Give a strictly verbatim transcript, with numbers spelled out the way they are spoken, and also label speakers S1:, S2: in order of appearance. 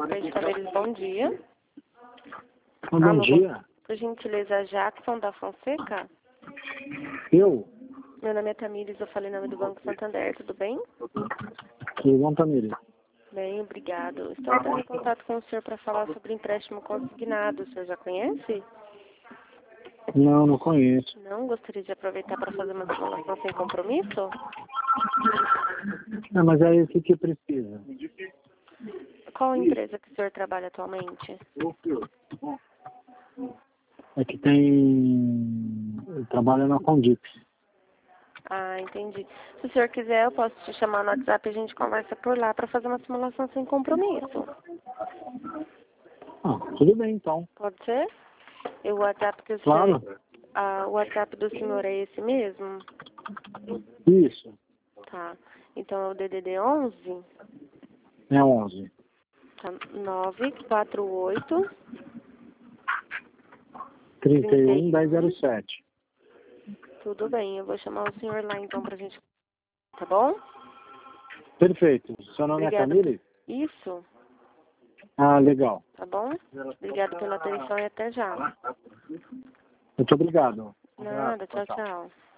S1: Verde Taberes, bom dia.
S2: Bom
S1: Alô,
S2: dia.
S1: Por gentileza, Jackson da Fonseca?
S2: Eu?
S1: Meu nome é Tamires, eu falei em nome do Banco Santander, tudo bem?
S2: Tudo bom, Tamires?
S1: Bem, obrigado. Estou entrando em contato com o senhor para falar sobre empréstimo consignado. O senhor já conhece?
S2: Não, não conheço.
S1: Não? Gostaria de aproveitar para fazer uma simulação sem compromisso?
S2: Não, mas aí o que que precisa?
S1: Qual empresa que o senhor trabalha atualmente?
S2: É que tem... Eu trabalho na Condip.
S1: Ah, entendi. Se o senhor quiser, eu posso te chamar no WhatsApp e a gente conversa por lá para fazer uma simulação sem compromisso.
S2: Ah, tudo bem, então.
S1: Pode ser? E o WhatsApp que o
S2: Claro.
S1: senhor... Ah, o WhatsApp do senhor é esse mesmo?
S2: Isso.
S1: Tá. Então é o D D D onze?
S2: É onze.
S1: Tá. nove quatro oito
S2: trinta e um, dez zero sete.
S1: Tudo bem, eu vou chamar o senhor lá então pra gente... Tá bom?
S2: Perfeito. Seu nome
S1: Obrigada.
S2: é Tamires?
S1: Isso,
S2: Ah, legal.
S1: tá bom? Obrigada pela atenção e até já.
S2: Muito obrigado. Um abraço.
S1: Nada, tchau, tchau.